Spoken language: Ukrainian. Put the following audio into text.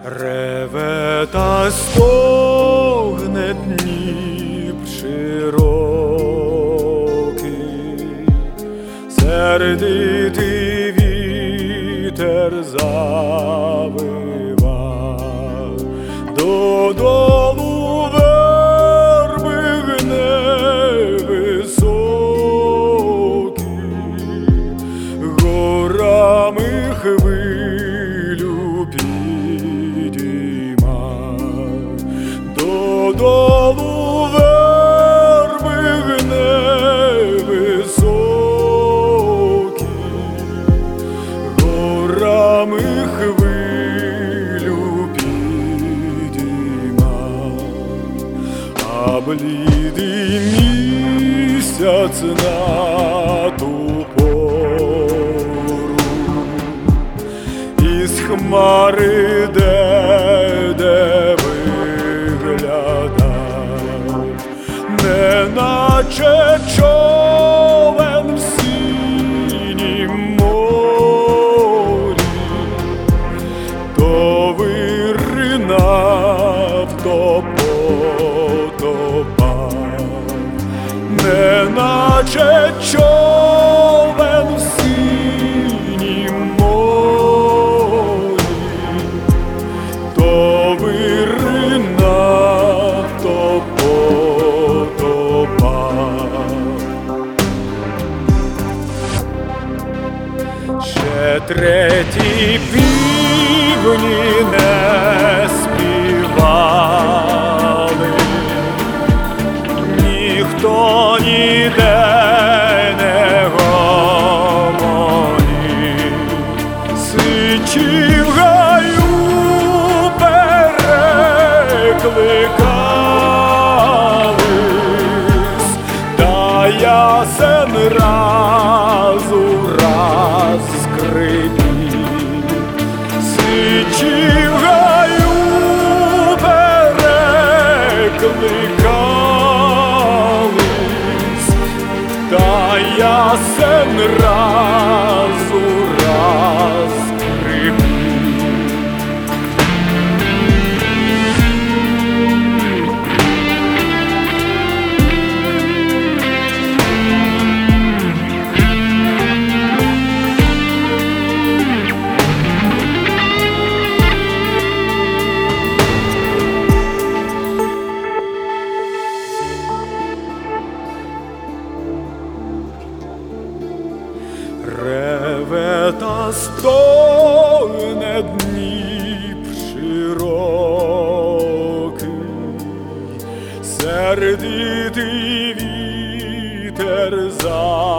Реве та стогне Дніп широкий, сердитий вітер завива, додолу верби гне високі, горами хвилю підійма, додолу верби гне високі, горами хвилю підійма, а блідий місяць на ту пору із хмари де виглядав, неначе човен в синім морі, то виринав, то потопав, неначе човен в синім морі, то виринав, то потопав. Ще треті півні не співали, ніхто ніде не гомонів, сичі в гаю перекликались, та ясен раз у раз скрипів, сичі в гаю перекликались, та ясен раз у раз скрипів. Реве та стогне Дніп широкий, сердитий вітер